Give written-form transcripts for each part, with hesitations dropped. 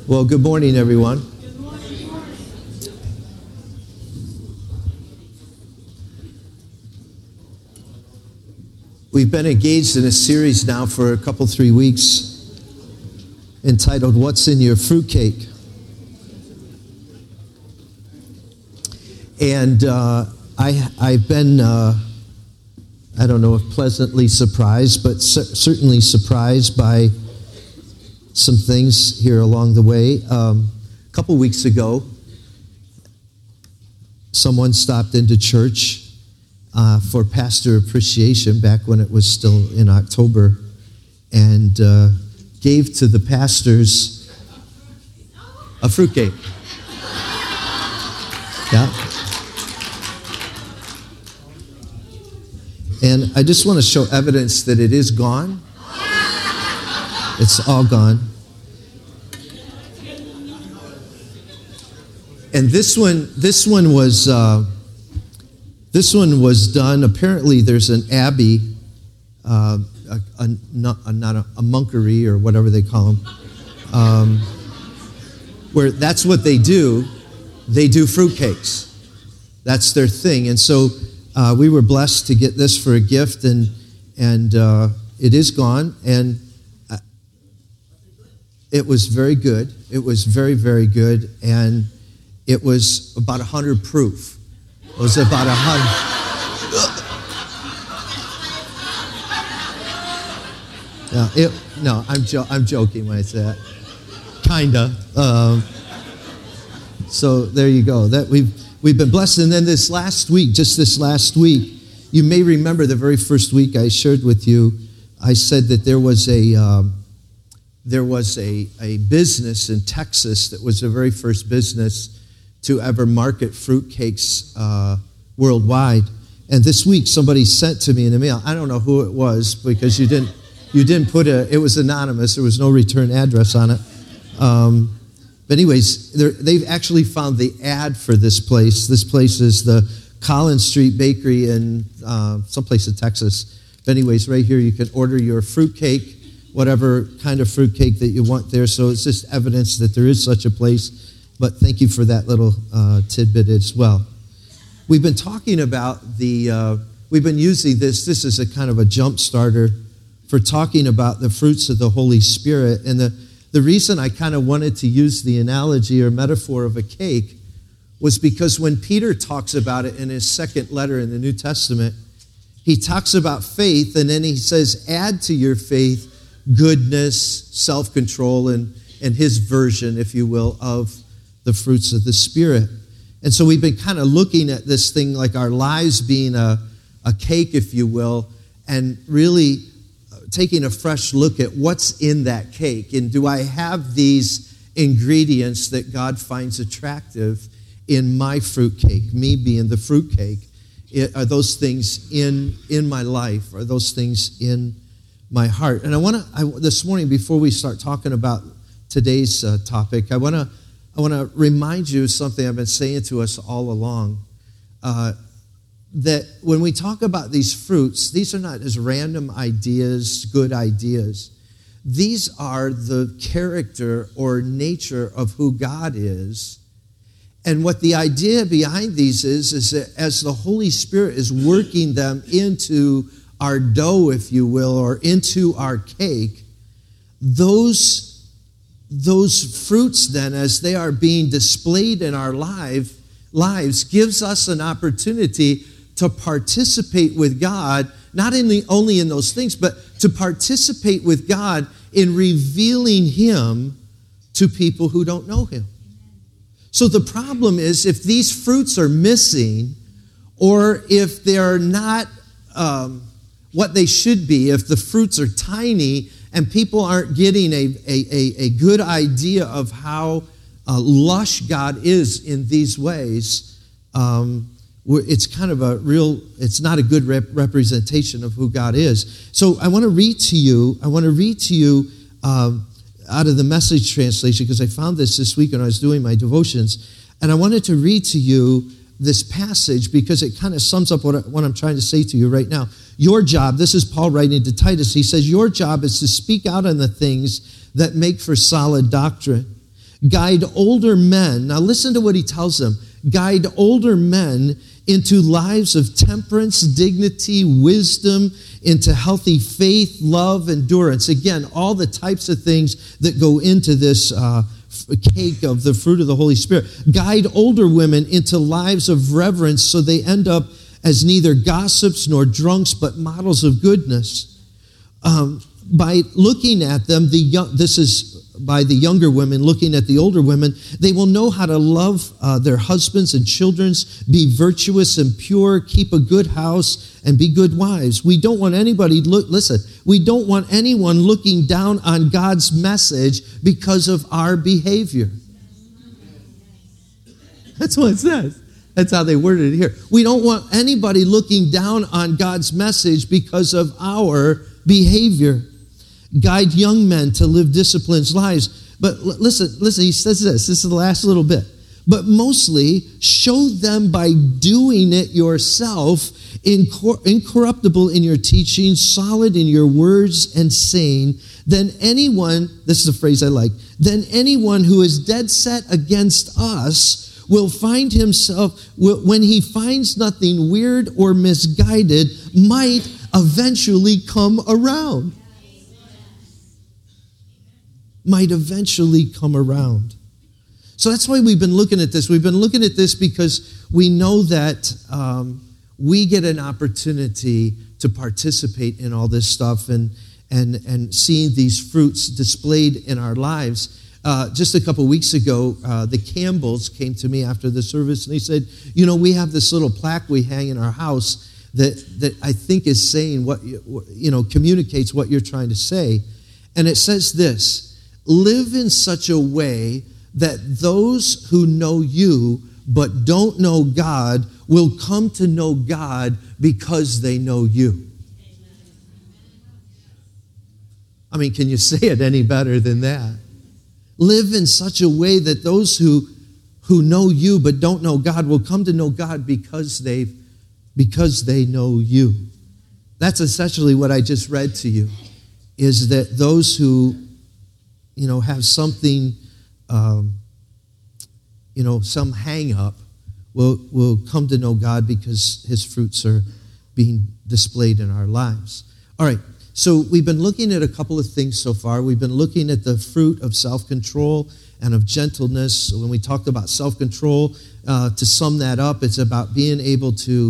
Well, good morning, everyone. We've been engaged in a series now for a couple, 3 weeks entitled, What's in Your Fruitcake? And I've been, I don't know if pleasantly surprised, but certainly surprised by some things here along the way. A couple weeks ago, someone stopped into church for pastor appreciation back when it was still in October, and gave to the pastors a fruitcake. Yeah. And I just want to show evidence that it is gone. It's all gone. And this one was done. Apparently, there's an abbey, not a monkery or whatever they call them, where that's what they do. They do fruitcakes. That's their thing. And so we were blessed to get this for a gift, and it is gone. And it was very good. It was very, very good. And it was about 100 proof. It was about 100. No, I'm joking when I say that. Kinda. So there you go. That we've been blessed. And then this last week, you may remember the very first week I shared with you. I said that there was a business in Texas that was the very first business to ever market fruitcakes worldwide. And this week, somebody sent to me in the mail. I don't know who it was because you didn't put it was anonymous. There was no return address on it. But anyways, they've actually found the ad for this place. This place is the Collins Street Bakery in someplace in Texas. But anyways, right here you can order your fruitcake, whatever kind of fruitcake that you want there. So it's just evidence that there is such a place. But thank you for that little tidbit as well. We've been talking about we've been using this is a kind of a jump starter for talking about the fruits of the Holy Spirit. And the reason I kind of wanted to use the analogy or metaphor of a cake was because when Peter talks about it in his second letter in the New Testament, he talks about faith, and then he says, add to your faith goodness, self-control, and his version, if you will, of the fruits of the Spirit. And so we've been kind of looking at this thing like our lives being a cake, if you will, and really taking a fresh look at what's in that cake. And do I have these ingredients that God finds attractive in my fruitcake, me being the fruitcake? Are those things in my life? Are those things in my heart? And I want to, this morning, before we start talking about today's topic, I want to remind you of something I've been saying to us all along, that when we talk about these fruits, these are not just random ideas, good ideas. These are the character or nature of who God is. And what the idea behind these is that as the Holy Spirit is working them into our dough, if you will, or into our cake, those fruits then, as they are being displayed in our lives, gives us an opportunity to participate with God, not only in those things, but to participate with God in revealing Him to people who don't know Him. So the problem is, if these fruits are missing, or if they're not what they should be, if the fruits are tiny and people aren't getting a good idea of how lush God is in these ways, it's kind of it's not a good representation of who God is. So I want to read to you out of the Message translation, because I found this week when I was doing my devotions, and I wanted to read to you this passage because it kind of sums up what I'm trying to say to you right now. Your job, this is Paul writing to Titus, he says, your job is to speak out on the things that make for solid doctrine. Guide older men. Now listen to what he tells them. Guide older men into lives of temperance, dignity, wisdom, into healthy faith, love, endurance. Again, all the types of things that go into this cake of the fruit of the Holy Spirit. Guide older women into lives of reverence so they end up as neither gossips nor drunks, but models of goodness. By looking at them, this is by the younger women looking at the older women, they will know how to love their husbands and children, be virtuous and pure, keep a good house, and be good wives. We don't want anybody, we don't want anyone looking down on God's message because of our behavior. That's what it says. That's how they worded it here. We don't want anybody looking down on God's message because of our behavior. Guide young men to live disciplined lives. But listen, he says this is the last little bit. But mostly, show them by doing it yourself, incorruptible in your teaching, solid in your words and saying, then anyone, this is a phrase I like, then anyone who is dead set against us will find himself, when he finds nothing weird or misguided, might eventually come around. Might eventually come around. So that's why we've been looking at this. We've been looking at this because we know that we get an opportunity to participate in all this stuff and seeing these fruits displayed in our lives. Just a couple weeks ago, the Campbells came to me after the service and they said, we have this little plaque we hang in our house that I think is saying communicates what you're trying to say. And it says this: live in such a way that those who know you but don't know God will come to know God because they know you. I mean, can you say it any better than that? Live in such a way that those who know you but don't know God will come to know God because they know you. That's essentially what I just read to you, is that those who have something, some hang up, will come to know God because his fruits are being displayed in our lives. All right, so we've been looking at a couple of things so far. We've been looking at the fruit of self-control and of gentleness. When we talked about self-control, to sum that up, it's about being able to,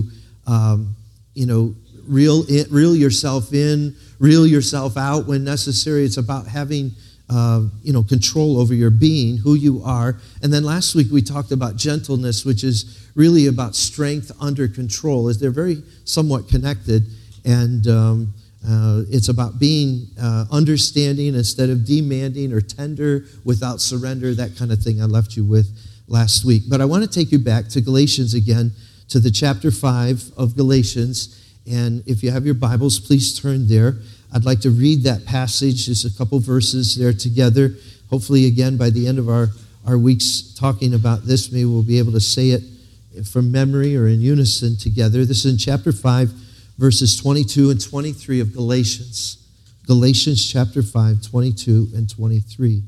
reel yourself in, reel yourself out when necessary. It's about having control over your being, who you are. And then last week we talked about gentleness, which is really about strength under control, as they're very somewhat connected. And it's about being understanding instead of demanding, or tender without surrender, that kind of thing I left you with last week. But I want to take you back to Galatians again, to the chapter 5 of Galatians. And if you have your Bibles, please turn there. I'd like to read that passage. There's a couple verses there together. Hopefully, again, by the end of our weeks talking about this, maybe we'll be able to say it from memory or in unison together. This is in chapter 5, verses 22 and 23 of Galatians. Galatians chapter 5, 22 and 23.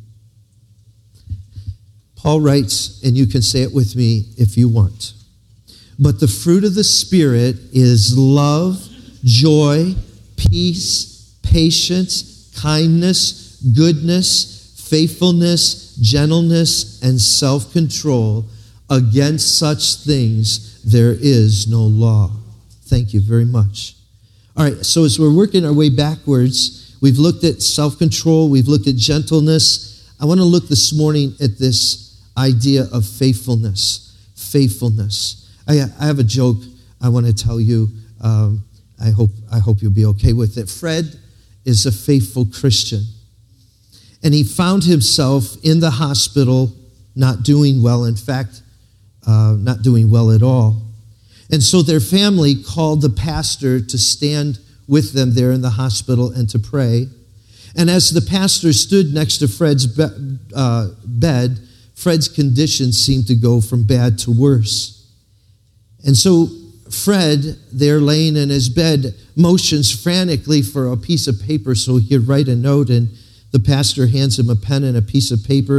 Paul writes, and you can say it with me if you want. But the fruit of the Spirit is love, joy, peace, patience, kindness, goodness, faithfulness, gentleness, and self-control. Against such things there is no law. Thank you very much. All right, so as we're working our way backwards, we've looked at self-control, we've looked at gentleness. I want to look this morning at this idea of faithfulness. Faithfulness. I have a joke I want to tell you. I hope you'll be okay with it. Fred is a faithful Christian. And he found himself in the hospital not doing well. In fact, not doing well at all. And so their family called the pastor to stand with them there in the hospital and to pray. And as the pastor stood next to Fred's bed, Fred's condition seemed to go from bad to worse. And so Fred, there laying in his bed, motions frantically for a piece of paper so he could write a note, and the pastor hands him a pen and a piece of paper, and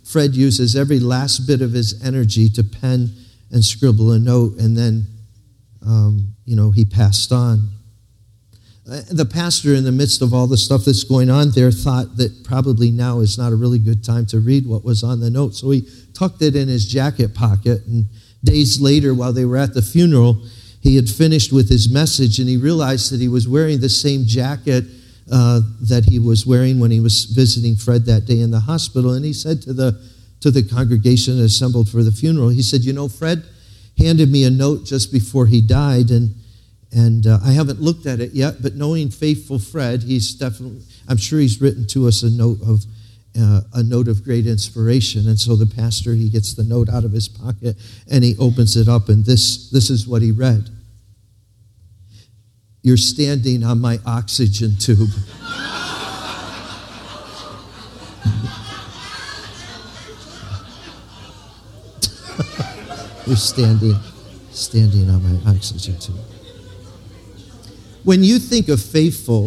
Fred uses every last bit of his energy to pen and scribble a note, and then, he passed on. The pastor, in the midst of all the stuff that's going on there, thought that probably now is not a really good time to read what was on the note, so he tucked it in his jacket pocket, and days later, while they were at the funeral, he had finished with his message, and he realized that he was wearing the same jacket that he was wearing when he was visiting Fred that day in the hospital. And he said to the congregation assembled for the funeral, he said, Fred handed me a note just before he died, and I haven't looked at it yet, but knowing faithful Fred, I'm sure he's written to us a note of great inspiration. And so the pastor, he gets the note out of his pocket and he opens it up, and this is what he read. You're standing on my oxygen tube. You're standing on my oxygen tube. When you think of faithful,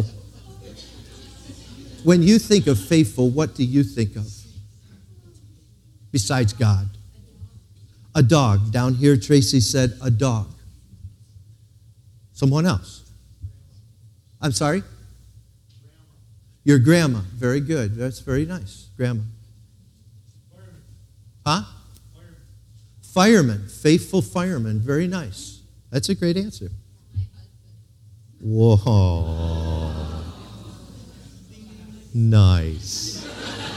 what do you think of? Besides God. A dog. Down here, Tracy said a dog. Someone else. I'm sorry? Your grandma. Very good. That's very nice. Grandma. Huh? Fireman. Faithful fireman. Very nice. That's a great answer. Whoa. Nice.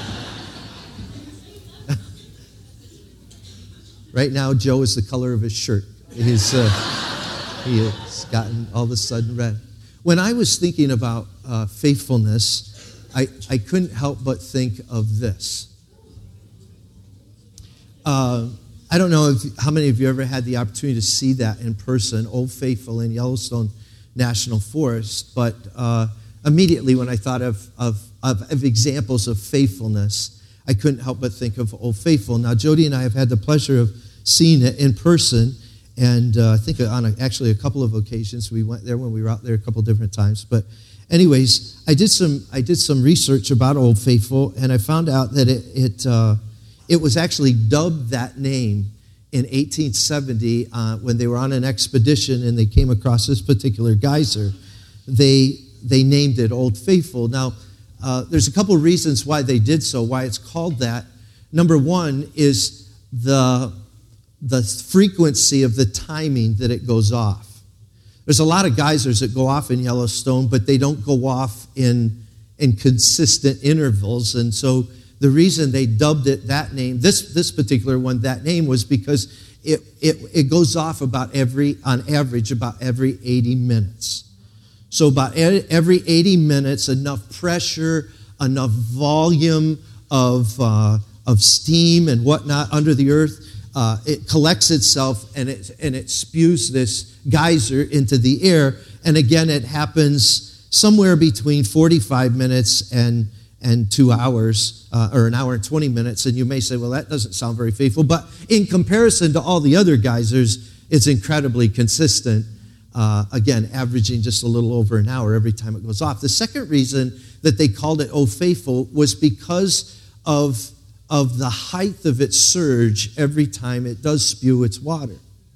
Right now, Joe is the color of his shirt. He has gotten all of a sudden red. When I was thinking about faithfulness, I couldn't help but think of this. I don't know how many of you ever had the opportunity to see that in person, Old Faithful in Yellowstone National Forest, but immediately when I thought of examples of faithfulness, I couldn't help but think of Old Faithful. Now, Jody and I have had the pleasure of seeing it in person, and I think on actually a couple of occasions. We went there when we were out there a couple different times. But anyways, I did some research about Old Faithful, and I found out that it was actually dubbed that name in 1870 when they were on an expedition and they came across this particular geyser. They named it Old Faithful. Now, there's a couple of reasons why they did so, why it's called that. Number one is the frequency of the timing that it goes off. There's a lot of geysers that go off in Yellowstone, but they don't go off in consistent intervals. And so the reason they dubbed it that name, this particular one, that name, was because it goes off on average about every 80 minutes. So about every 80 minutes, enough pressure, enough volume of steam and whatnot under the earth, it collects itself and it spews this geyser into the air. And again, it happens somewhere between 45 minutes and 2 hours, or an hour and 20 minutes. And you may say, well, that doesn't sound very faithful. But in comparison to all the other geysers, it's incredibly consistent. Again, averaging just a little over an hour every time it goes off. The second reason that they called it Old Faithful was because of the height of its surge every time it does spew its water.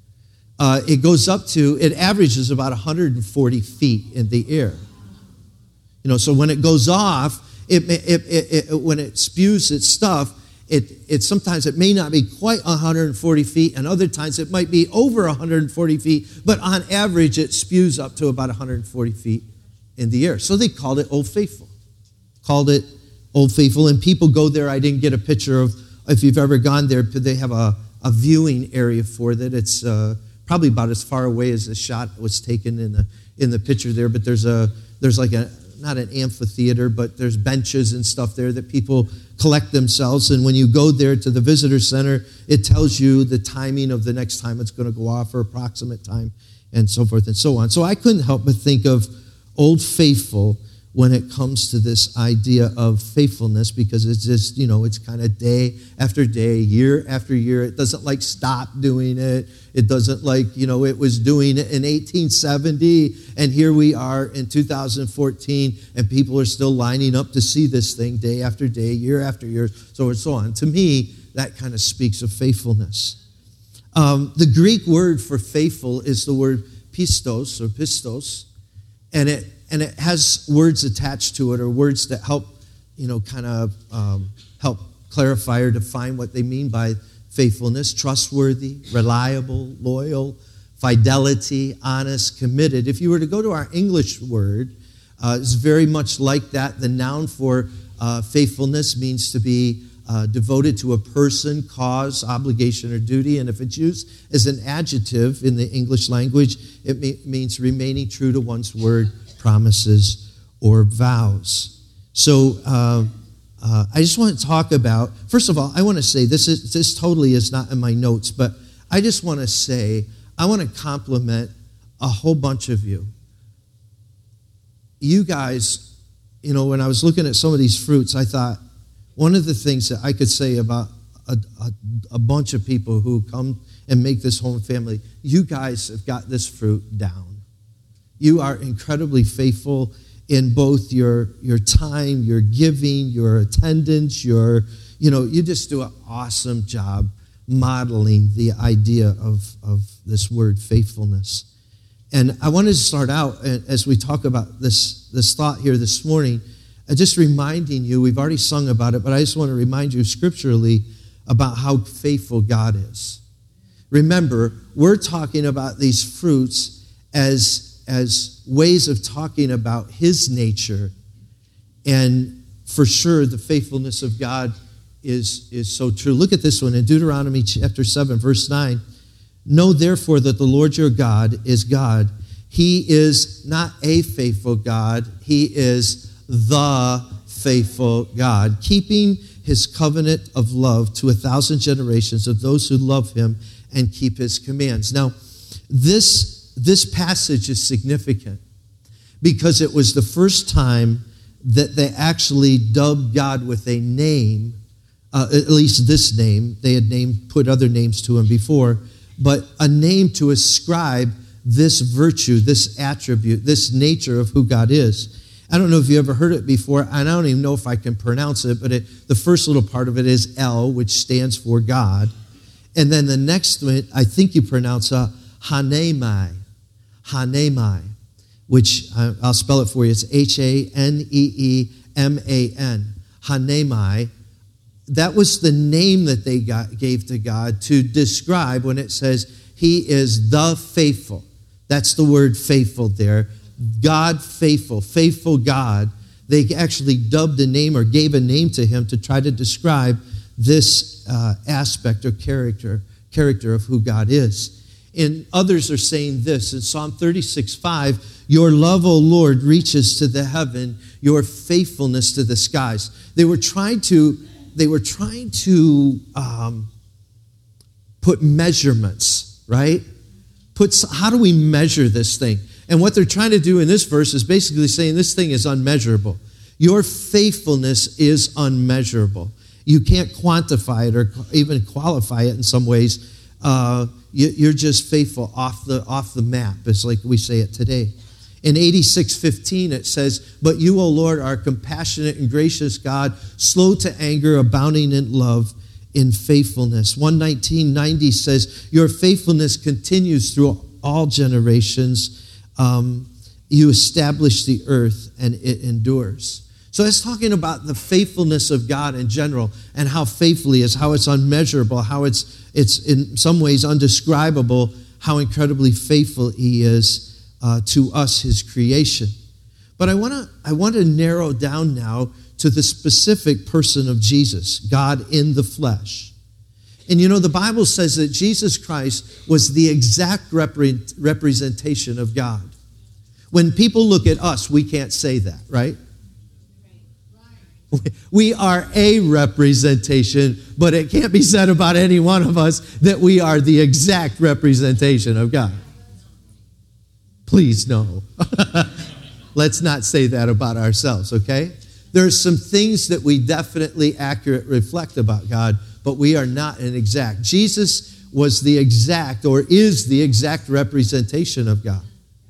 It averages about 140 feet in the air. So when it goes off, when it spews its stuff, sometimes it may not be quite 140 feet, and other times it might be over 140 feet, but on average it spews up to about 140 feet in the air. So they called it Old Faithful. And people go there. I didn't get a picture of, if you've ever gone there, they have a viewing area for that. It's probably about as far away as the shot was taken in the picture there, but there's like not an amphitheater, but there's benches and stuff there that people collect themselves. And when you go there to the visitor center, it tells you the timing of the next time it's going to go off, or approximate time, and so forth and so on. So I couldn't help but think of Old Faithful when it comes to this idea of faithfulness, because it's just, it's kind of day after day, year after year. It doesn't like stop doing it. It doesn't like, it was doing it in 1870, and here we are in 2014, and people are still lining up to see this thing day after day, year after year, so and so on. To me, that kind of speaks of faithfulness. The Greek word for faithful is the word pistos or pistos, and it has words attached to it, or words that help, help clarify or define what they mean by faithfulness: trustworthy, reliable, loyal, fidelity, honest, committed. If you were to go to our English word, it's very much like that. The noun for faithfulness means to be devoted to a person, cause, obligation, or duty. And if it's used as an adjective in the English language, it means remaining true to one's word, promises, or vows. So I just want to talk about, first of all, I want to say, this totally is not in my notes, but I just want to say, I want to compliment a whole bunch of you. You guys, when I was looking at some of these fruits, I thought, one of the things that I could say about a bunch of people who come and make this home family, you guys have got this fruit down. You are incredibly faithful in both your time, your giving, your attendance, you just do an awesome job modeling the idea of this word faithfulness. And I wanted to start out, as we talk about this thought here this morning, just reminding you, we've already sung about it, but I just want to remind you scripturally about how faithful God is. Remember, we're talking about these fruits as ways of talking about His nature. And for sure, the faithfulness of God is so true. Look at this one in Deuteronomy chapter 7, verse 9. Know therefore that the Lord your God is God. He is not a faithful God. He is the faithful God, keeping His covenant of love to 1,000 generations of those who love Him and keep His commands. Now, this passage is significant because it was the first time that they actually dubbed God with a name, at least this name. They had put other names to Him before, but a name to ascribe this virtue, this attribute, this nature of who God is. I don't know if you ever heard it before, and I don't even know if I can pronounce it, but the first little part of it is El, which stands for God. And then the next one, I think you pronounce Hanemai, which I'll spell it for you. It's Haneeman, Hanemai. That was the name that they gave to God to describe when it says He is the faithful. That's the word faithful there. God faithful, faithful God. They actually dubbed a name or gave a name to Him to try to describe this aspect or character of who God is. And others are saying this in Psalm 36:5, your love, O Lord, reaches to the heaven, your faithfulness to the skies. They were trying to put measurements, right? How do we measure this thing? And what they're trying to do in this verse is basically saying this thing is unmeasurable. Your faithfulness is unmeasurable. You can't quantify it or even qualify it in some ways. You're just faithful off the map, it's like we say it today. In 86:15 it says, but you, O Lord, are compassionate and gracious God, slow to anger, abounding in love, in faithfulness. 119:90 says, your faithfulness continues through all generations. You establish the earth and it endures. So it's talking about the faithfulness of God in general and how faithful He is, how it's unmeasurable, how it's in some ways undescribable, how incredibly faithful He is to us, His creation. But I want to narrow down now to the specific person of Jesus, God in the flesh. And the Bible says that Jesus Christ was the exact representation of God. When people look at us, we can't say that, right? We are a representation, but it can't be said about any one of us that we are the exact representation of God. Please no. Let's not say that about ourselves, okay? There are some things that we definitely accurately reflect about God, but we are not an exact. Jesus was the exact, or is the exact representation of God.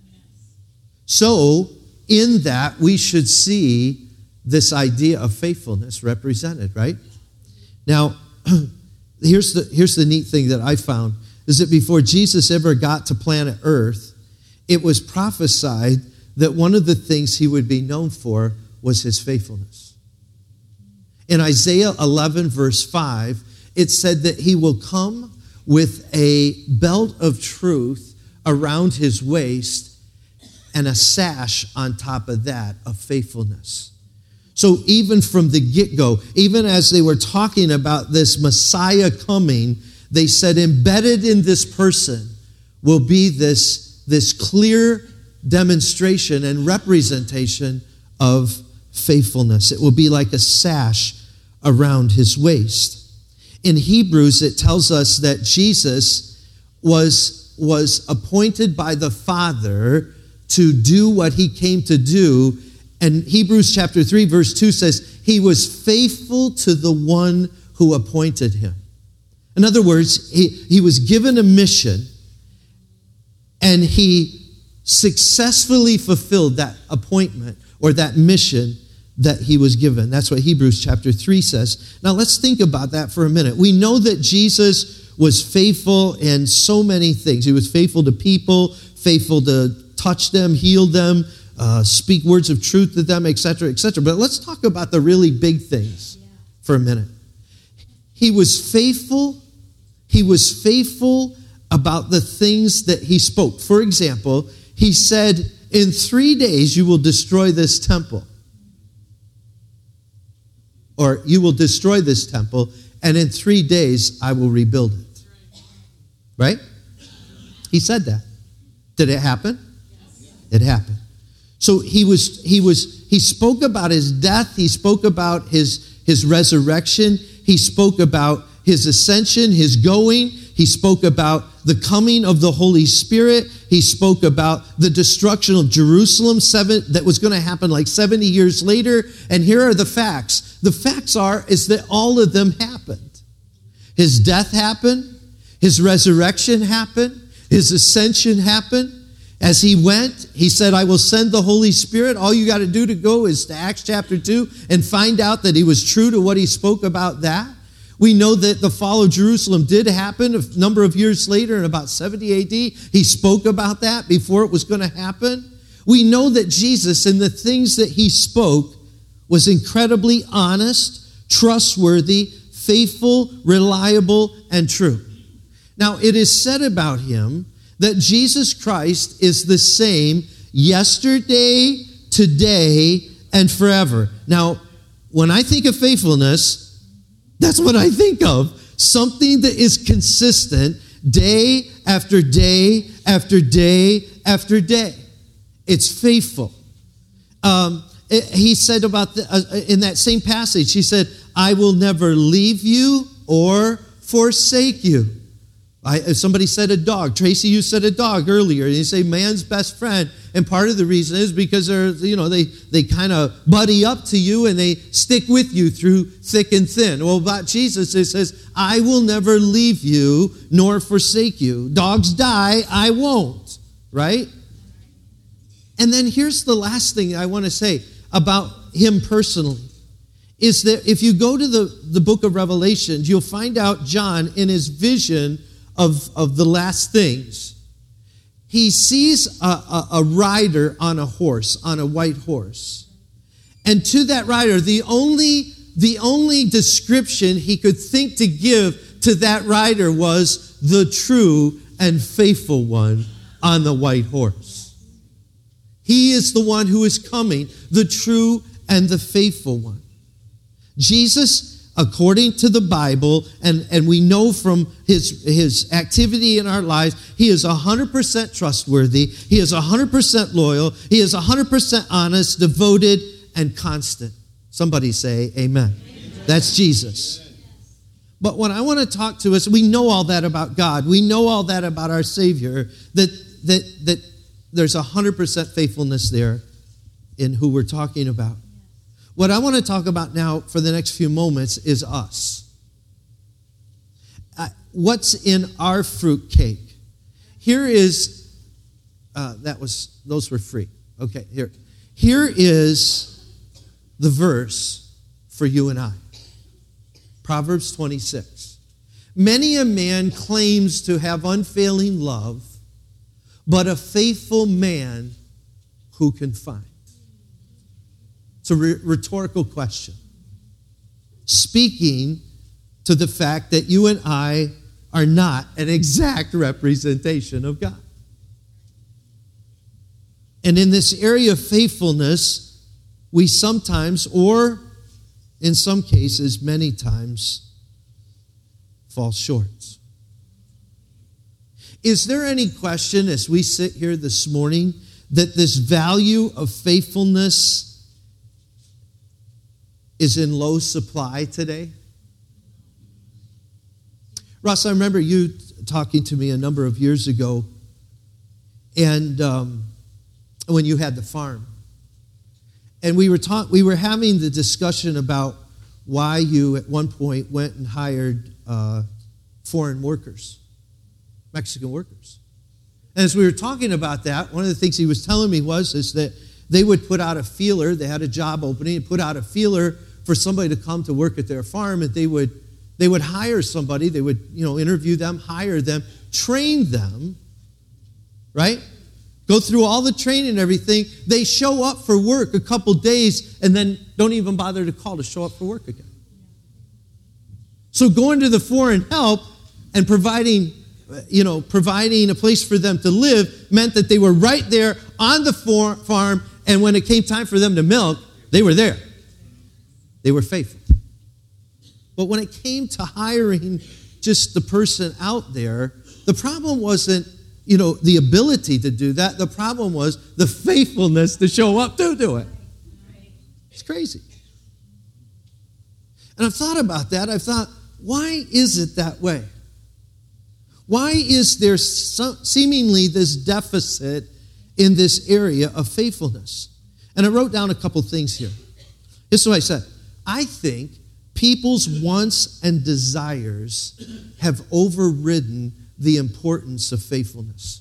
So, in that, we should see this idea of faithfulness represented, right? Now, here's the neat thing that I found, is that before Jesus ever got to planet Earth, it was prophesied that one of the things he would be known for was his faithfulness. In Isaiah 11, verse 5, it said that he will come with a belt of truth around his waist and a sash on top of that of faithfulness. So even from the get-go, even as they were talking about this Messiah coming, they said embedded in this person will be this clear demonstration and representation of faithfulness. It will be like a sash around his waist. In Hebrews, it tells us that Jesus was appointed by the Father to do what he came to do. And Hebrews chapter 3, verse 2 says, he was faithful to the one who appointed him. In other words, he was given a mission, and he successfully fulfilled that appointment or that mission that he was given. That's what Hebrews chapter 3 says. Now let's think about that for a minute. We know that Jesus was faithful in so many things. He was faithful to people, faithful to touch them, heal them, speak words of truth to them, etc., etc. But let's talk about the really big things for a minute. He was faithful. He was faithful about the things that he spoke. For example, he said, in 3 days you will destroy this temple. Or you will destroy this temple, and in 3 days I will rebuild it. Right? He said that. Did it happen? It happened. So he spoke about his death. He spoke about his resurrection. He spoke about his ascension, his going. He spoke about the coming of the Holy Spirit. He spoke about the destruction of Jerusalem that was going to happen like 70 years later. And here are the facts. The facts is that all of them happened. His death happened. His resurrection happened. His ascension happened. As he went, he said, I will send the Holy Spirit. All you got to do to go is to Acts chapter 2 and find out that he was true to what he spoke about that. We know that the fall of Jerusalem did happen a number of years later in about 70 AD. He spoke about that before it was going to happen. We know that Jesus, in the things that he spoke, was incredibly honest, trustworthy, faithful, reliable, and true. Now, it is said about him that Jesus Christ is the same yesterday, today, and forever. Now, when I think of faithfulness, that's what I think of. Something that is consistent day after day after day after day. It's faithful. He said about in that same passage, he said, I will never leave you or forsake you. Somebody said a dog. Tracy, you said a dog earlier. And you say man's best friend. And part of the reason is because they kind of buddy up to you and they stick with you through thick and thin. Well, about Jesus, it says, I will never leave you nor forsake you. Dogs die, I won't. Right? And then here's the last thing I want to say about him personally. Is that if you go to the book of Revelations, you'll find out John in his vision of the last things. He sees a rider on a horse, on a white horse. And to that rider, the only description he could think to give to that rider was the true and faithful one on the white horse. He is the one who is coming, the true and the faithful one. Jesus, according to the Bible, and we know from his activity in our lives, he is 100% trustworthy, he is 100% loyal, he is 100% honest, devoted, and constant. Somebody say amen. That's Jesus. But what I want to talk to us, we know all that about God, we know all that about our Savior, that there's 100% faithfulness there in who we're talking about. What I want to talk about now for the next few moments is us. What's in our fruit cake? Here is, those were free. Okay, here. Here is the verse for you and I. Proverbs 26. Many a man claims to have unfailing love, but a faithful man who can find? It's a rhetorical question. Speaking to the fact that you and I are not an exact representation of God. And in this area of faithfulness, we sometimes, or in some cases, many times, fall short. Is there any question as we sit here this morning that this value of faithfulness is in low supply today? Russ, I remember you talking to me a number of years ago, and when you had the farm. And we were having the discussion about why you at one point went and hired foreign workers, Mexican workers. And as we were talking about that, one of the things he was telling me is that they would put out a feeler. They had a job opening and put out a feeler for somebody to come to work at their farm, and they would hire somebody. They would, interview them, hire them, train them, right? Go through all the training and everything. They show up for work a couple days and then don't even bother to call to show up for work again. So going to the foreign help and providing a place for them to live meant that they were right there on the farm, and when it came time for them to milk, they were there. They were faithful. But when it came to hiring just the person out there, the problem wasn't, the ability to do that. The problem was the faithfulness to show up to do it. It's crazy. And I've thought about that. I've thought, why is it that way? Why is there seemingly this deficit in this area of faithfulness? And I wrote down a couple things here. This is what I said. I think people's wants and desires have overridden the importance of faithfulness.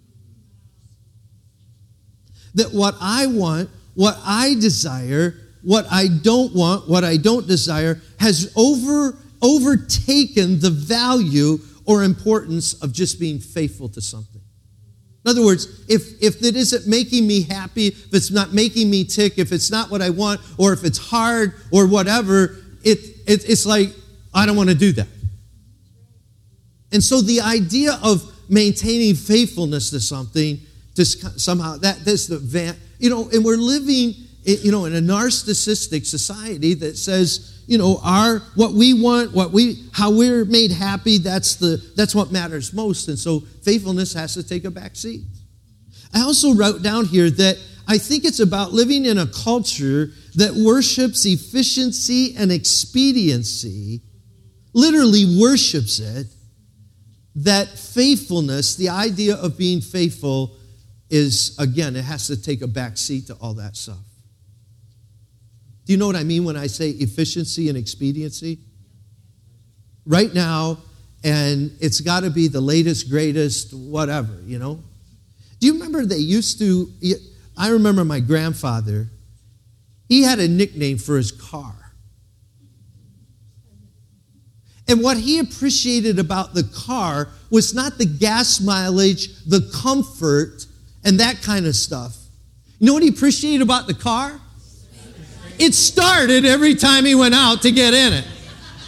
That what I want, what I desire, what I don't want, what I don't desire, has overtaken the value or importance of just being faithful to something. In other words, if it isn't making me happy, if it's not making me tick, if it's not what I want, or if it's hard or whatever, it's like, I don't want to do that. And so the idea of maintaining faithfulness to something, just somehow, and we're living, in a narcissistic society that says, what we want, how we're made happy, that's what matters most. And so faithfulness has to take a back seat. I also wrote down here that I think it's about living in a culture that worships efficiency and expediency, literally worships it, that faithfulness, the idea of being faithful is, again, it has to take a back seat to all that stuff. Do you know what I mean when I say efficiency and expediency? Right now, and it's got to be the latest, greatest, whatever, Do you remember I remember my grandfather, he had a nickname for his car. And what he appreciated about the car was not the gas mileage, the comfort, and that kind of stuff. You know what he appreciated about the car? It started every time he went out to get in it.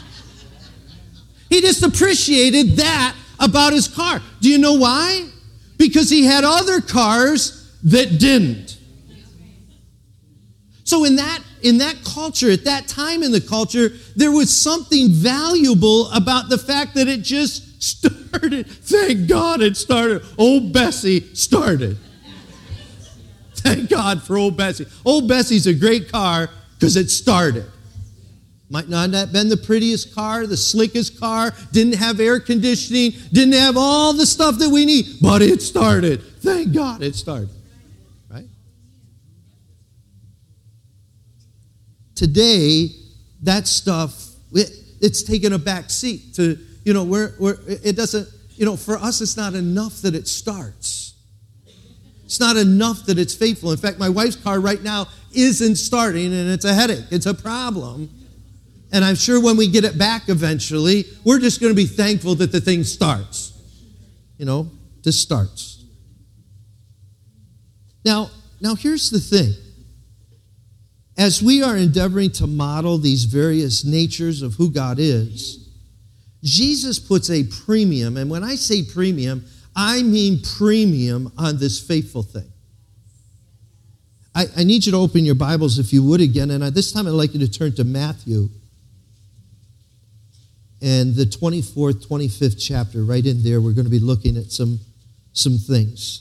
He just appreciated that about his car. Do you know why? Because he had other cars that didn't. So in that culture, at that time in the culture, there was something valuable about the fact that it just started. Thank God it started. Old Bessie started. Thank God for Old Bessie. Old Bessie's a great car because it started. Might not have been the prettiest car, the slickest car, didn't have air conditioning, didn't have all the stuff that we need, but it started. Thank God it started. Right? today, that stuff, it's taken a back seat to, it doesn't, for us, it's not enough that it starts. It's not enough that it's faithful. In fact, my wife's car right now isn't starting, and it's a headache. It's a problem. And I'm sure when we get it back eventually, we're just going to be thankful that the thing starts. Just starts. Now here's the thing. As we are endeavoring to model these various natures of who God is, Jesus puts a premium, and when I say premium, I mean premium on this faithful thing. I need you to open your Bibles, if you would, again, and this time I'd like you to turn to Matthew and the 24th, 25th chapter. Right in there, we're going to be looking at some things.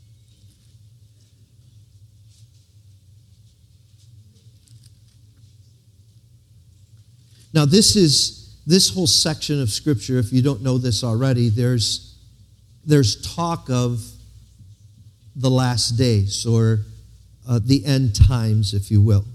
Now, this whole section of Scripture, if you don't know this already, there's talk of the last days, or the end times, if you will.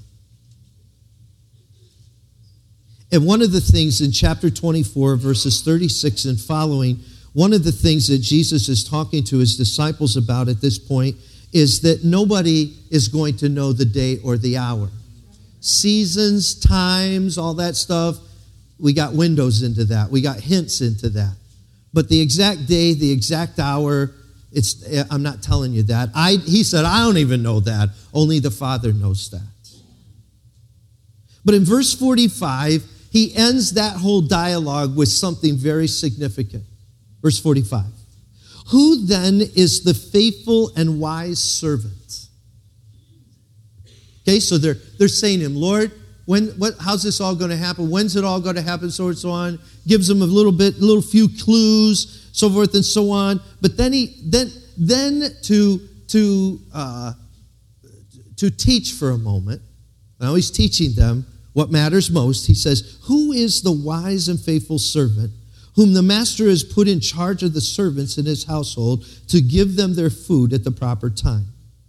And one of the things in chapter 24, verses 36 and following, one of the things that Jesus is talking to his disciples about at this point is that nobody is going to know the day or the hour. Seasons, times, all that stuff, we got windows into that. We got hints into that. But the exact day, the exact hour, I'm not telling you that. He said, I don't even know that. Only the Father knows that. But in verse 45, he ends that whole dialogue with something very significant. Verse 45. Who then is the faithful and wise servant? Okay, so they're saying to him, Lord, how's this all going to happen? When's it all going to happen? So and so on. Gives them a little few clues, so forth and so on. But then to teach for a moment. Now he's teaching them what matters most. He says, who is the wise and faithful servant whom the master has put in charge of the servants in his household to give them their food at the proper time?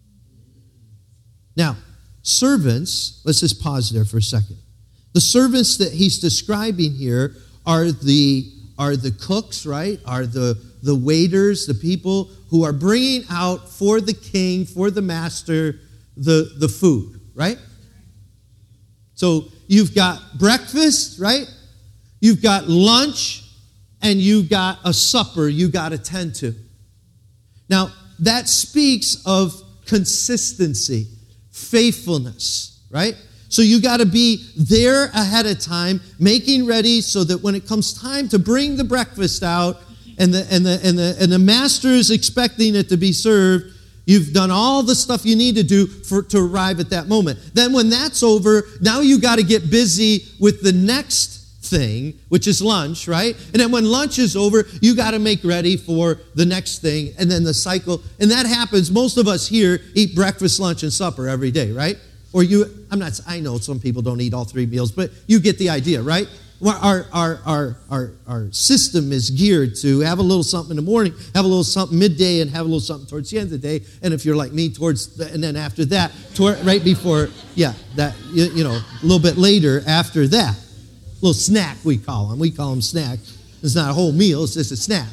Now, servants, let's just pause there for a second. The servants that he's describing here are the cooks, right? Are the waiters, the people who are bringing out for the king, for the master, the food, right? So you've got breakfast, right? You've got lunch, and you've got a supper you got to tend to. Now, that speaks of consistency, faithfulness, right? So you got to be there ahead of time, making ready so that when it comes time to bring the breakfast out and the master is expecting it to be served, you've done all the stuff you need to do to arrive at that moment. Then when that's over, now you got to get busy with the next thing, which is lunch, right? And then when lunch is over, you got to make ready for the next thing, and then the cycle. And that happens. Most of us here eat breakfast, lunch, and supper every day, right? Or I know some people don't eat all three meals, but you get the idea, right? Our system is geared to have a little something in the morning, have a little something midday, and have a little something towards the end of the day. And if you're like me, and then after that, right before, a little bit later after that. Little snack, we call them. We call them snack. It's not a whole meal, it's just a snack.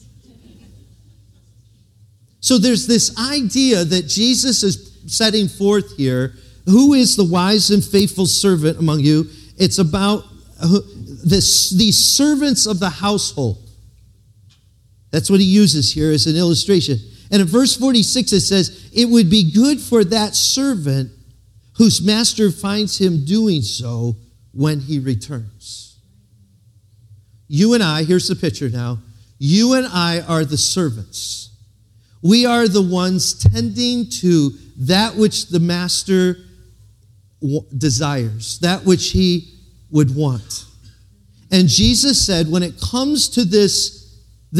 So there's this idea that Jesus is setting forth here. Who is the wise and faithful servant among you? It's about these servants of the household. That's what he uses here as an illustration. And in verse 46 it says, it would be good for that servant whose master finds him doing so when he returns. You and I, here's the picture now. You and I are the servants. We are the ones tending to that which the master desires, that which he would want. And Jesus said, when it comes to this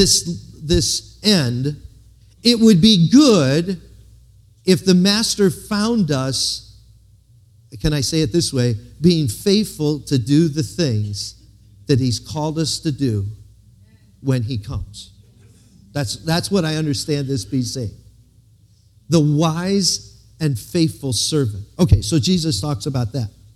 end, it would be good if the master found us, can I say it this way, being faithful to do the things that he's called us to do when he comes. That's what I understand this be saying. The wise and faithful servant. Okay, so Jesus talks about that.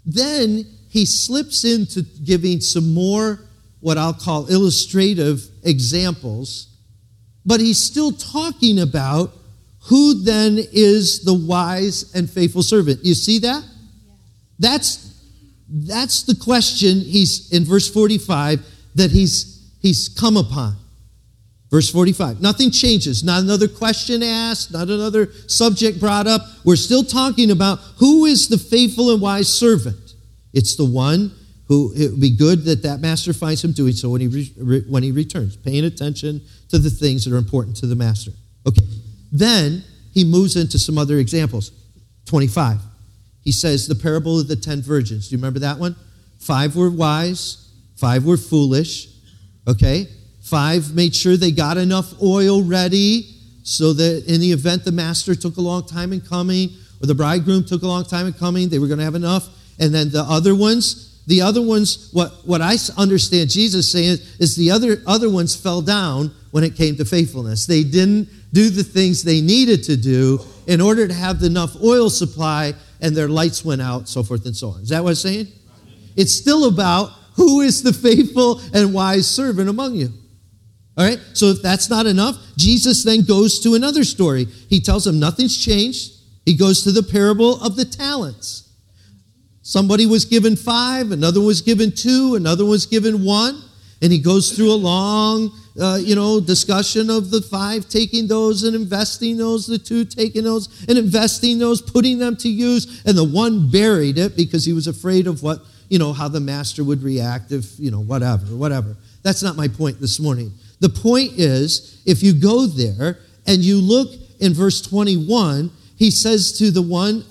Then he slips into giving some more, what I'll call illustrative examples, but he's still talking about who then is the wise and faithful servant. You see that? That's the question he's in verse 45 that he's come upon. Verse 45. Nothing changes. Not another question asked, not another subject brought up. We're still talking about who is the faithful and wise servant. It's the one who it would be good that master finds him doing so when he returns, paying attention to the things that are important to the master. Okay. Then he moves into some other examples. 25. He says the parable of the 10 virgins. Do you remember that one? 5 were wise, 5 were foolish. Okay? 5 made sure they got enough oil ready so that in the event the master took a long time in coming or the bridegroom took a long time in coming, they were going to have enough. And then the other ones, what I understand Jesus saying is the other ones fell down when it came to faithfulness. They didn't do the things they needed to do in order to have enough oil supply, and their lights went out, so forth and so on. Is that what I'm saying? It's still about who is the faithful and wise servant among you. All right? So if that's not enough, Jesus then goes to another story. He tells them nothing's changed. He goes to the parable of the talents. Somebody was given 5, another was given 2, another was given 1, and he goes through a long discussion of the 5 taking those and investing those, the 2 taking those and investing those, putting them to use, and the 1 buried it because he was afraid of how the master would react if, whatever. That's not my point this morning. The point is, if you go there and you look in verse 21, he says to the one,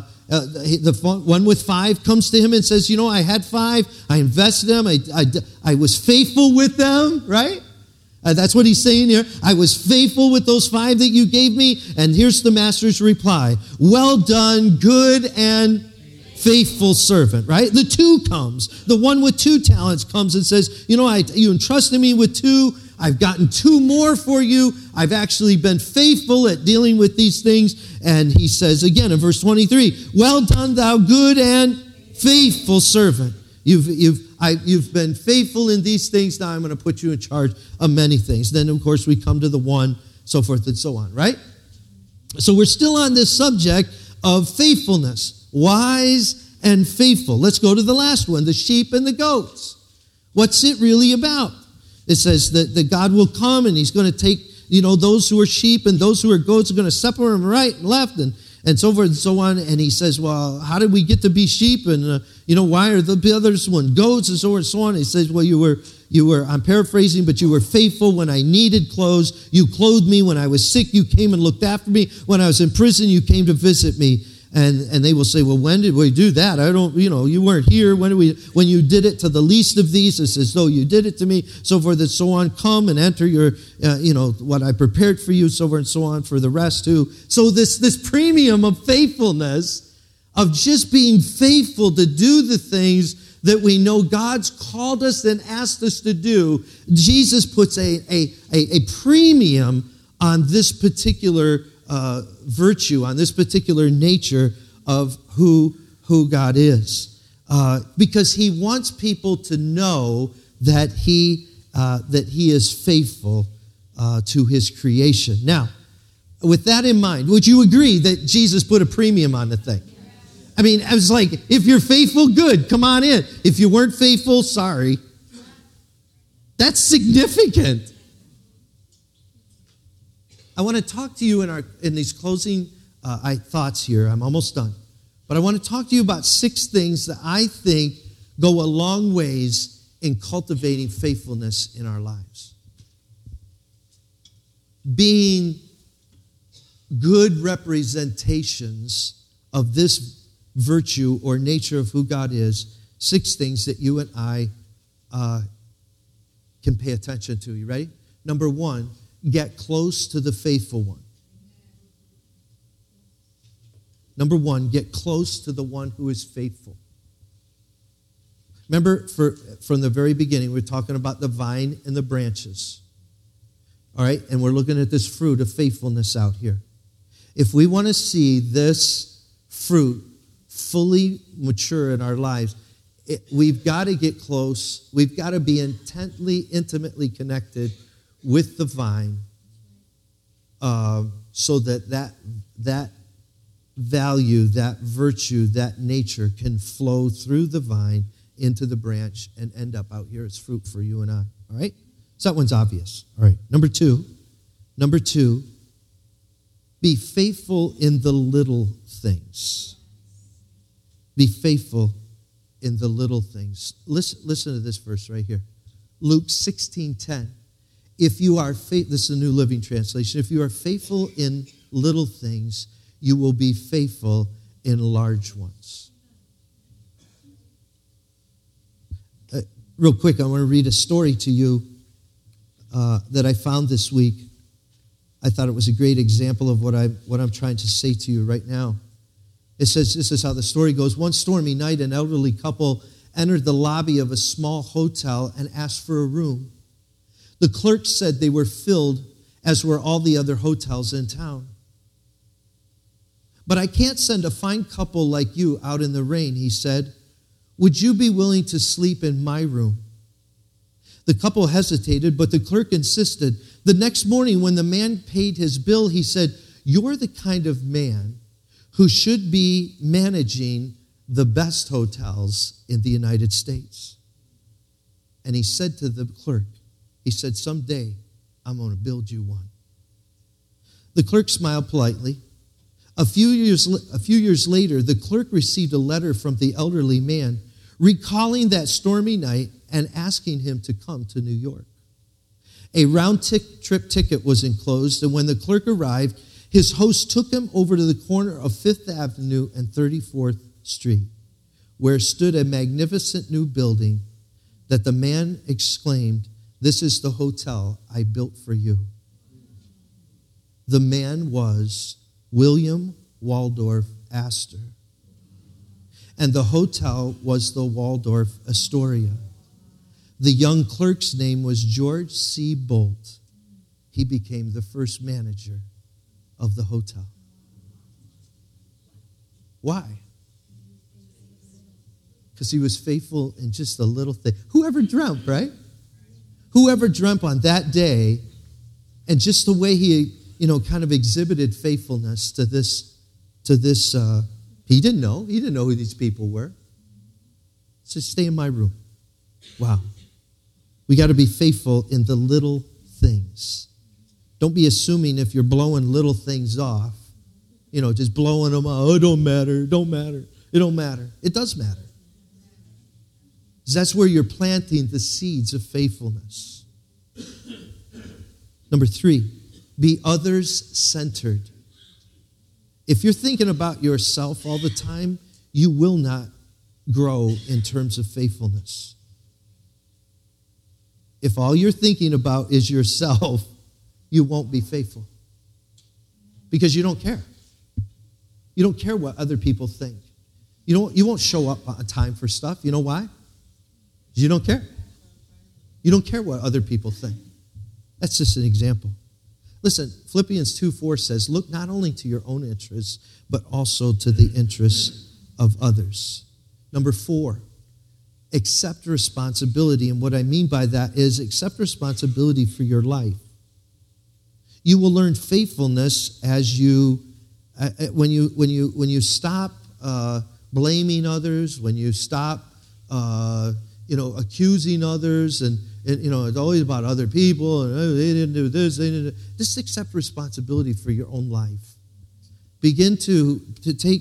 the one with 5 comes to him and says, I had 5, I invested them, I was faithful with them, right? That's what he's saying here. I was faithful with those 5 that you gave me. And here's the master's reply. Well done, good and faithful servant, right? The 2 comes. The one with 2 talents comes and says, you entrusted me with 2. I've gotten 2 more for you. I've actually been faithful at dealing with these things. And he says again in verse 23, well done, thou good and faithful servant. You've been faithful in these things. Now I'm going to put you in charge of many things. Then, of course, we come to the 1, so forth and so on, right? So we're still on this subject of faithfulness, wise and faithful. Let's go to the last one, the sheep and the goats. What's it really about? It says that God will come and he's going to take, those who are sheep and those who are goats are going to separate them right and left and so forth and so on. And he says, well, how did we get to be sheep? And, why are the others one goats and so forth and so on? And he says, well, you were, I'm paraphrasing, but you were faithful when I needed clothes. You clothed me when I was sick. You came and looked after me. When I was in prison, you came to visit me. And they will say, well, when did we do that? I don't, you weren't here. When you did it to the least of these, it's as though you did it to me, so forth and so on. Come and enter your, what I prepared for you, so forth and so on for the rest too. So this premium of faithfulness, of just being faithful to do the things that we know God's called us and asked us to do, Jesus puts a premium on this particular virtue, on this particular nature of who God is, because he wants people to know that he is faithful to his creation. Now, with that in mind, would you agree that Jesus put a premium on the thing? I mean, I was like, if you're faithful, good, come on in. If you weren't faithful, sorry. That's significant. I want to talk to you in these closing thoughts here. I'm almost done. But I want to talk to you about 6 things that I think go a long ways in cultivating faithfulness in our lives. Being good representations of this virtue or nature of who God is. 6 things that you and I can pay attention to. You ready? Number 1, get close to the faithful one. Number 1, get close to the one who is faithful. Remember, from the very beginning, we're talking about the vine and the branches. All right? And we're looking at this fruit of faithfulness out here. If we want to see this fruit fully mature in our lives, we've got to get close. We've got to be intimately connected with the vine, so that value, that virtue, that nature can flow through the vine into the branch and end up out here as fruit for you and I. All right? So that one's obvious. All right. Number two, be faithful in the little things. Be faithful in the little things. Listen to this verse right here. Luke 16:10. If you are faithful, this is a New Living Translation. If you are faithful in little things, you will be faithful in large ones. Real quick, I want to read a story to you that I found this week. I thought it was a great example of what I'm trying to say to you right now. It says, this is how the story goes. One stormy night, an elderly couple entered the lobby of a small hotel and asked for a room. The clerk said they were filled, as were all the other hotels in town. But I can't send a fine couple like you out in the rain, he said. Would you be willing to sleep in my room? The couple hesitated, but the clerk insisted. The next morning, when the man paid his bill, he said, you're the kind of man who should be managing the best hotels in the United States. And he said to the clerk, he said, someday I'm going to build you one. The clerk smiled politely. A few years later, the clerk received a letter from the elderly man recalling that stormy night and asking him to come to New York. A round-trip ticket was enclosed, and when the clerk arrived, his host took him over to the corner of 5th Avenue and 34th Street, where stood a magnificent new building that the man exclaimed, this is the hotel I built for you. The man was William Waldorf Astor. And the hotel was the Waldorf Astoria. The young clerk's name was George C. Bolt. He became the first manager of the hotel. Why? Because he was faithful in just a little thing. Whoever dreamt, right? Whoever dreamt on that day, and just the way he, kind of exhibited faithfulness to this, he didn't know who these people were. So stay in my room. Wow. We got to be faithful in the little things. Don't be assuming if you're blowing little things off, just blowing them off. Oh, it don't matter. It don't matter. It does matter. That's where you're planting the seeds of faithfulness. Number 3, be others-centered. If you're thinking about yourself all the time, you will not grow in terms of faithfulness. If all you're thinking about is yourself, you won't be faithful. Because you don't care. You don't care what other people think. You won't show up on time for stuff. You know why? You don't care. You don't care what other people think. That's just an example. Listen, Philippians 2:4 says, look not only to your own interests, but also to the interests of others. Number 4, accept responsibility. And what I mean by that is accept responsibility for your life. You will learn faithfulness as when you stop blaming others, when you stop accusing others, and it's always about other people, and they didn't do this, they didn't. Just accept responsibility for your own life. Begin to take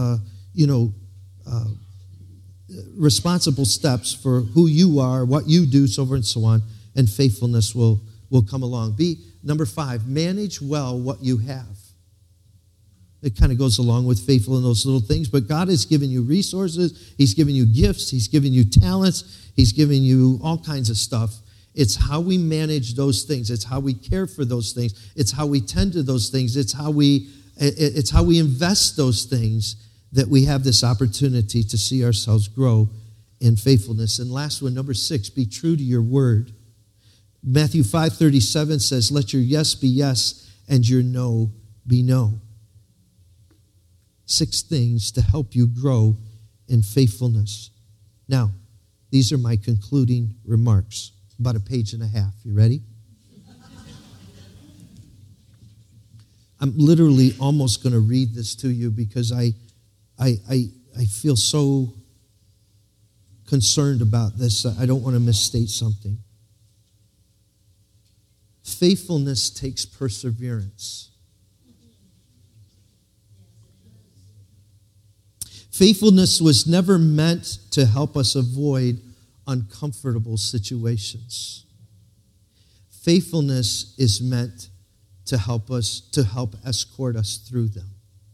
responsible steps for who you are, what you do, so forth and so on, and faithfulness will come along. Number 5, manage well what you have. It kind of goes along with faithful in those little things, but God has given you resources, He's given you gifts, He's given you talents, He's given you all kinds of stuff. It's how we manage those things. It's how we care for those things. It's how we tend to those things. It's how we invest those things that we have this opportunity to see ourselves grow in faithfulness. And last one, number 6, be true to your word. Matthew 5:37 says, let your yes be yes and your no be no. 6 things to help you grow in faithfulness. Now, these are my concluding remarks, about a page and a half. You ready? I'm literally almost going to read this to you because I feel so concerned about this. I don't want to misstate something. Faithfulness takes perseverance. Faithfulness was never meant to help us avoid uncomfortable situations. Faithfulness is meant to help escort us through them.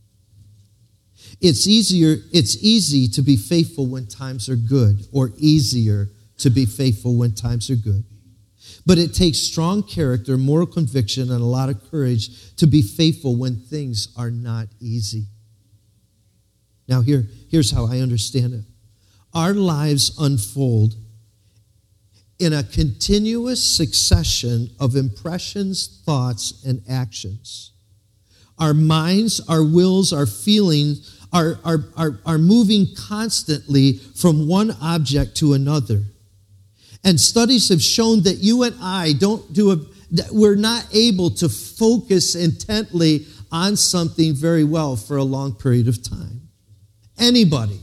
It's easy to be faithful when times are good, or easier to be faithful when times are good. But it takes strong character, moral conviction, and a lot of courage to be faithful when things are not easy. Now here's how I understand it. Our lives unfold in a continuous succession of impressions, thoughts, and actions. Our minds, our wills, our feelings are moving constantly from one object to another. And studies have shown that you and I we're not able to focus intently on something very well for a long period of time. Anybody.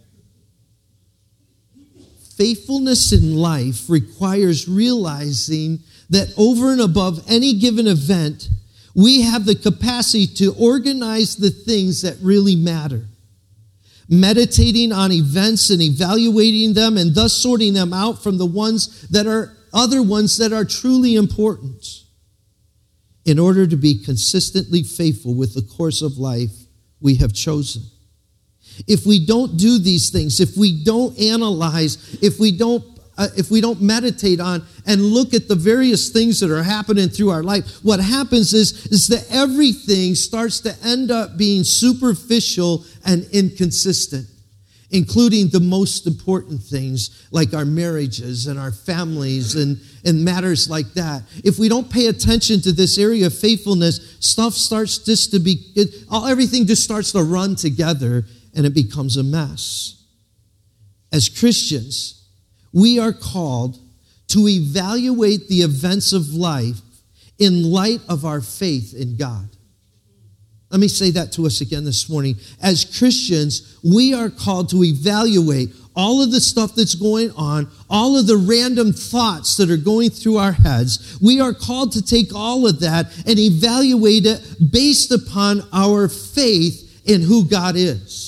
Faithfulness in life requires realizing that over and above any given event, we have the capacity to organize the things that really matter. Meditating on events and evaluating them and thus sorting them out from the other ones that are truly important. In order to be consistently faithful with the course of life we have chosen. If we don't do these things, if we don't analyze, if we don't meditate on and look at the various things that are happening through our life, what happens is that everything starts to end up being superficial and inconsistent, including the most important things like our marriages and our families and matters like that. If we don't pay attention to this area of faithfulness, everything just starts to run together and it becomes a mess. As Christians, we are called to evaluate the events of life in light of our faith in God. Let me say that to us again this morning. As Christians, we are called to evaluate all of the stuff that's going on, all of the random thoughts that are going through our heads. We are called to take all of that and evaluate it based upon our faith in who God is.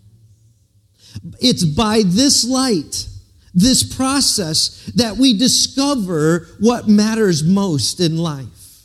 It's by this light, this process, that we discover what matters most in life.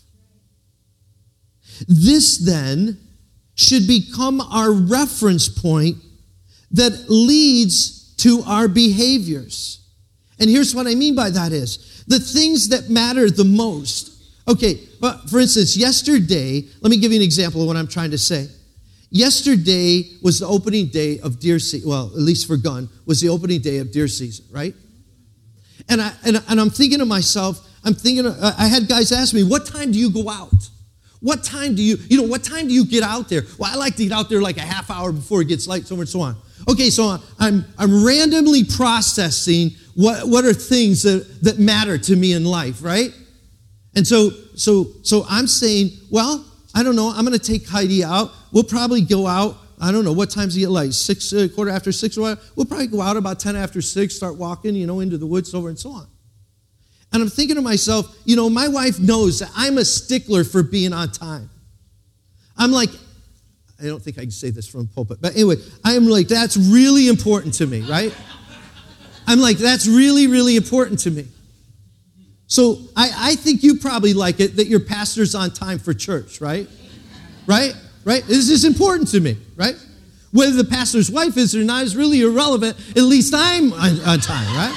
This then should become our reference point that leads to our behaviors. And here's what I mean by that is, the things that matter the most. Okay, but for instance, yesterday, let me give you an example of what I'm trying to say. Yesterday was the opening day of deer season. Well, at least for gun, was the opening day of deer season, right? And I'm thinking to myself, I had guys ask me, what time do you go out? What time do you get out there? Well, I like to get out there like a half hour before it gets light, so on and so on. Okay, so I'm randomly processing what are things that matter to me in life, right? And so I'm saying, well, I don't know, I'm going to take Heidi out. We'll probably go out, I don't know, what time's it get light? 6, quarter after 6 or what? We'll probably go out about 10 after 6, start walking, into the woods, over and so on. And I'm thinking to myself, my wife knows that I'm a stickler for being on time. I'm like, I don't think I can say this from the pulpit, but anyway, I am like, that's really important to me, right? I'm like, that's really, really important to me. So I think you probably like it that your pastor's on time for church, right? Right? This is important to me, right? Whether the pastor's wife is or not is really irrelevant. At least I'm on time, right?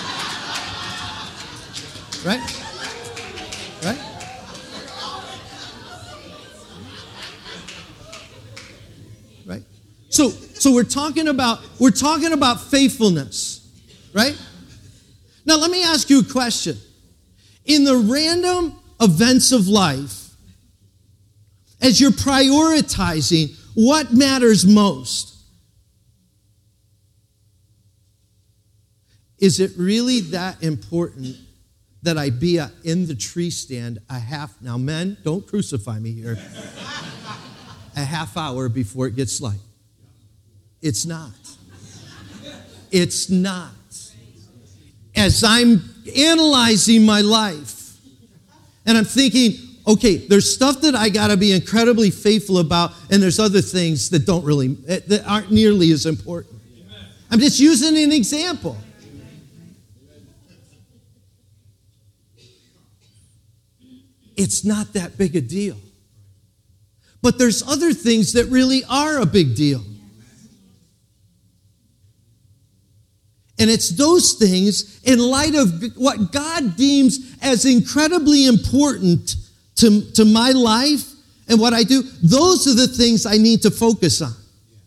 Right? Right? Right? So we're talking about faithfulness, right? Now let me ask you a question. In the random events of life, as you're prioritizing, what matters most? Is it really that important that I be in the tree stand now men, don't crucify me here, a half hour before it gets light? It's not. It's not. As I'm analyzing my life, and I'm thinking, okay, there's stuff that I got to be incredibly faithful about, and there's other things that that aren't nearly as important. I'm just using an example. It's not that big a deal. But there's other things that really are a big deal. And it's those things in light of what God deems as incredibly important to my life and what I do. Those are the things I need to focus on.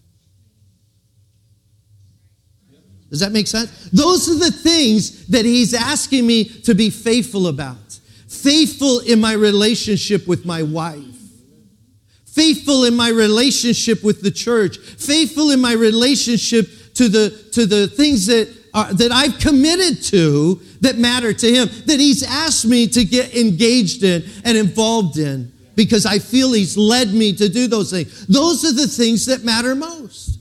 Does that make sense? Those are the things that he's asking me to be faithful about. Faithful in my relationship with my wife. Faithful in my relationship with the church. Faithful in my relationship to the things that I've committed to that matter to him, that he's asked me to get engaged in and involved in because I feel he's led me to do those things. Those are the things that matter most.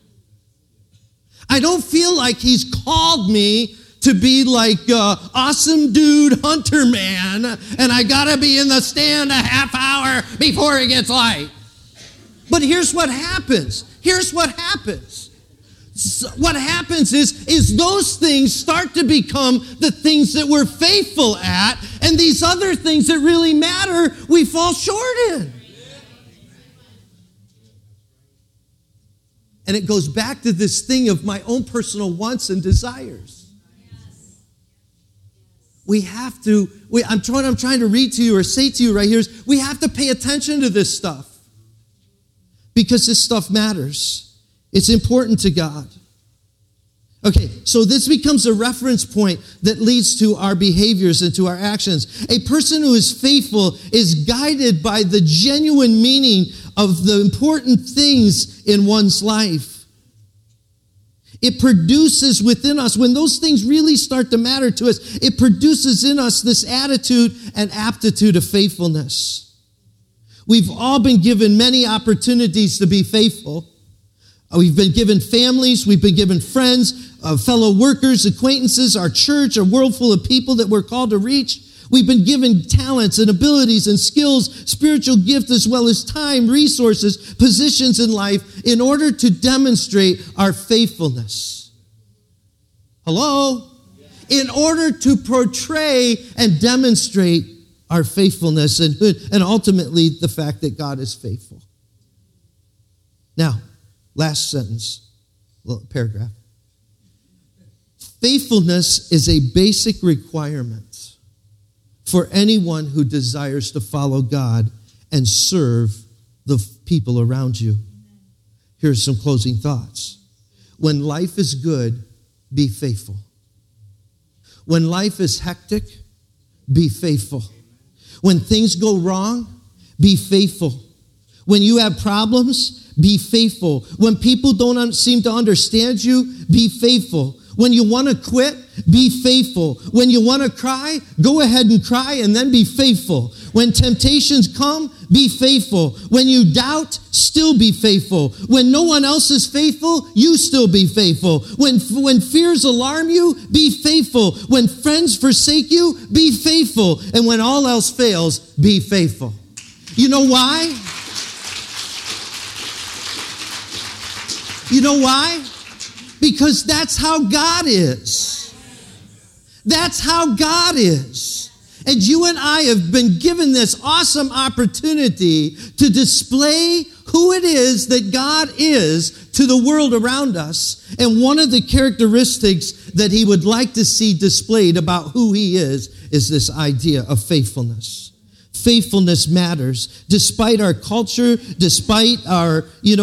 I don't feel like he's called me to be like awesome dude hunter man, and I gotta be in the stand a half hour before it gets light. But here's what happens. What happens is those things start to become the things that we're faithful at, and these other things that really matter, we fall short in. And it goes back to this thing of my own personal wants and desires. We have to, I'm trying to read to you or say to you right here is we have to pay attention to this stuff because this stuff matters. It's important to God. Okay, so this becomes a reference point that leads to our behaviors and to our actions. A person who is faithful is guided by the genuine meaning of the important things in one's life. It produces within us, when those things really start to matter to us, it produces in us this attitude and aptitude of faithfulness. We've all been given many opportunities to be faithful. We've been given families, we've been given friends, fellow workers, acquaintances, our church, a world full of people that we're called to reach. We've been given talents and abilities and skills, spiritual gifts, as well as time, resources, positions in life in order to demonstrate our faithfulness. Hello? In order to portray and demonstrate our faithfulness and ultimately the fact that God is faithful. Now, last sentence, paragraph. Faithfulness is a basic requirement for anyone who desires to follow God and serve the people around you. Here's some closing thoughts. When life is good, be faithful. When life is hectic, be faithful. When things go wrong, be faithful. When you have problems, be faithful. When people don't seem to understand you, be faithful. When you want to quit, be faithful. When you want to cry, go ahead and cry and then be faithful. When temptations come, be faithful. When you doubt, still be faithful. When no one else is faithful, you still be faithful. When fears alarm you, be faithful. When friends forsake you, be faithful. And when all else fails, be faithful. You know why? You know why? Because that's how God is. That's how God is. And you and I have been given this awesome opportunity to display who it is that God is to the world around us. And one of the characteristics that he would like to see displayed about who he is this idea of faithfulness. Faithfulness matters. Despite our culture, despite our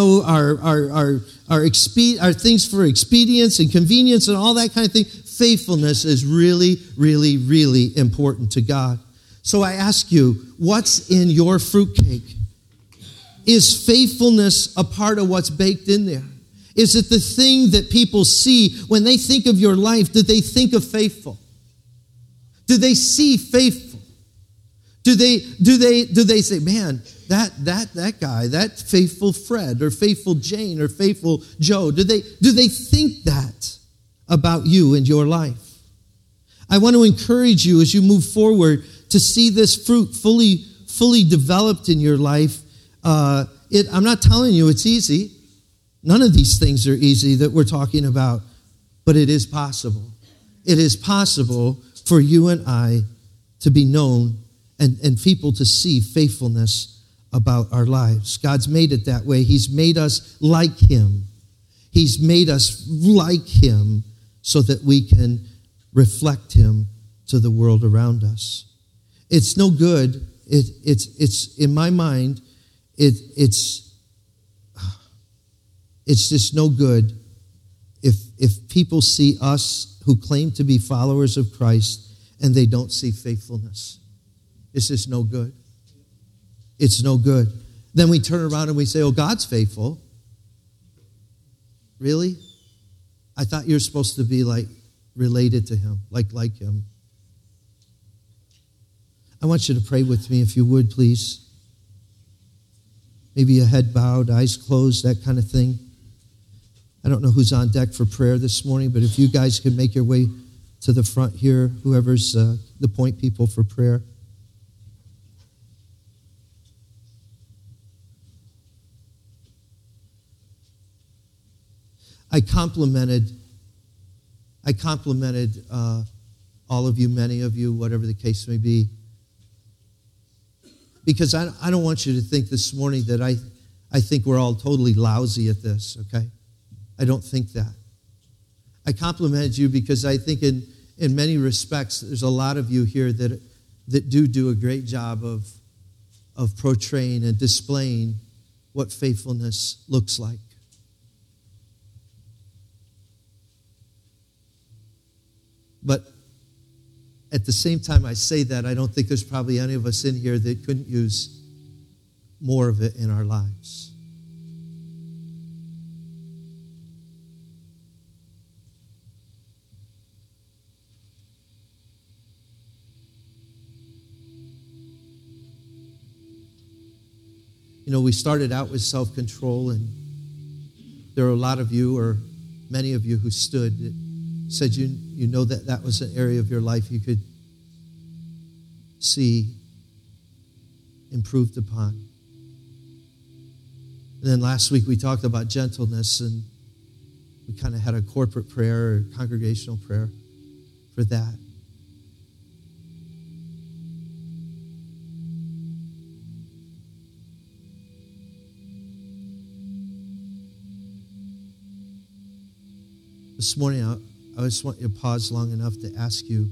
things for expedience and convenience and all that kind of thing, faithfulness is really, really, really important to God. So I ask you, what's in your fruitcake? Is faithfulness a part of what's baked in there? Is it the thing that people see when they think of your life? Do they think of faithful? Do they see faithful? Do they say, man, that guy, that faithful Fred or faithful Jane or faithful Joe, do they think that about you and your life? I want to encourage you as you move forward to see this fruit fully developed in your life. I'm not telling you it's easy. None of these things are easy that we're talking about, but it is possible. It is possible for you and I to be known and people to see faithfulness about our lives. God's made it that way. He's made us like Him. He's made us like Him so that we can reflect Him to the world around us. It's no good. It's in my mind, it's just no good if people see us who claim to be followers of Christ and they don't see faithfulness. It's just no good. It's no good. Then we turn around and we say, oh, God's faithful. Really? I thought you're supposed to be like related to Him, like Him. I want you to pray with me if you would, please. Maybe a head bowed, eyes closed, that kind of thing. I don't know who's on deck for prayer this morning, but if you guys could make your way to the front here, whoever's the point people for prayer. I complimented all of you, many of you, whatever the case may be, because I don't want you to think this morning that I think we're all totally lousy at this, okay? I don't think that. I complimented you because I think in many respects there's a lot of you here that do a great job of portraying and displaying what faithfulness looks like. But at the same time I say that, I don't think there's probably any of us in here that couldn't use more of it in our lives. You know, we started out with self-control, and there are a lot of you, or many of you, who stood that said you know that was an area of your life you could see improved upon. And then last week we talked about gentleness, and we kind of had a corporate prayer or congregational prayer for that. This morning, I just want you to pause long enough to ask you,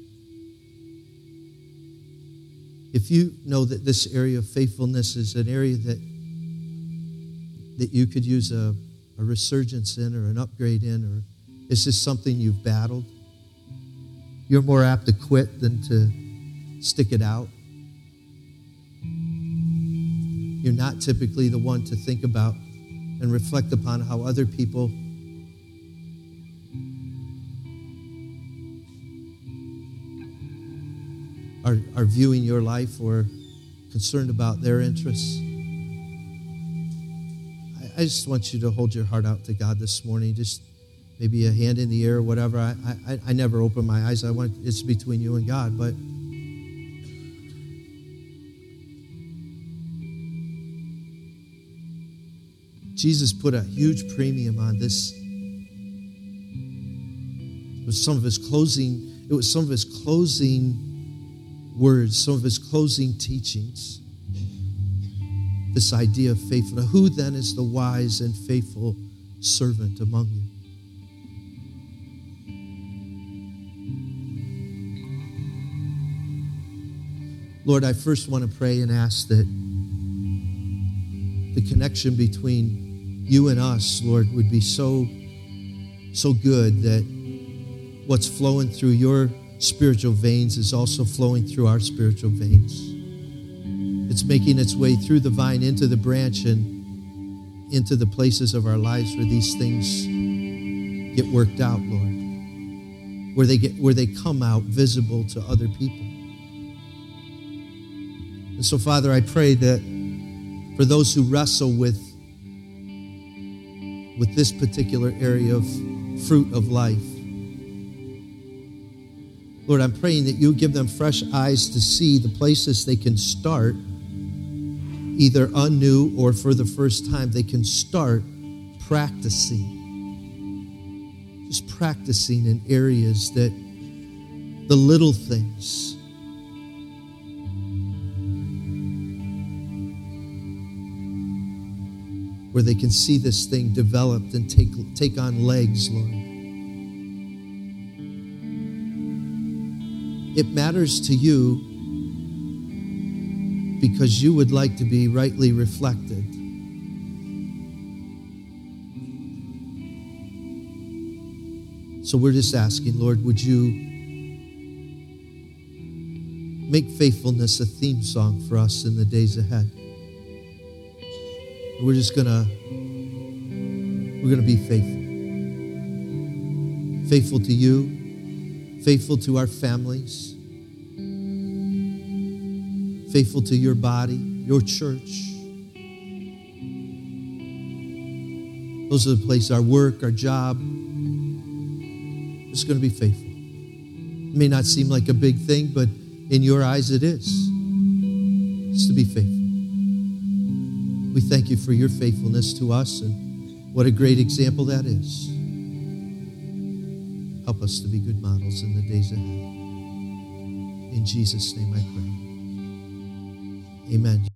if you know that this area of faithfulness is an area that you could use a resurgence in or an upgrade in, or is this something you've battled? You're more apt to quit than to stick it out. You're not typically the one to think about and reflect upon how other people are viewing your life or concerned about their interests. I just want you to hold your heart out to God this morning. Just maybe a hand in the air or whatever. I never open my eyes. It's between you and God. But Jesus put a huge premium on this. It was some of his closing words, some of his closing teachings. This idea of faithfulness. Who then is the wise and faithful servant among you? Lord, I first want to pray and ask that the connection between you and us, Lord, would be so good that what's flowing through your spiritual veins is also flowing through our spiritual veins. It's making its way through the vine into the branch and into the places of our lives where these things get worked out, Lord. Where they come out visible to other people. And so, Father, I pray that for those who wrestle with this particular area of fruit of life, Lord, I'm praying that you give them fresh eyes to see the places they can start, either anew or for the first time, they can start practicing. Just practicing in areas that the little things, where they can see this thing developed and take on legs, Lord. It matters to you because you would like to be rightly reflected. So we're just asking, Lord, would you make faithfulness a theme song for us in the days ahead? We're gonna be faithful. Faithful to you, faithful to our families, faithful to your body, your church. Those are the places, our work, our job. We're just going to be faithful. It may not seem like a big thing, but in your eyes it is. It's to be faithful. We thank you for your faithfulness to us, and what a great example that is. Help us to be good models in the days ahead. In Jesus' name I pray. Amen.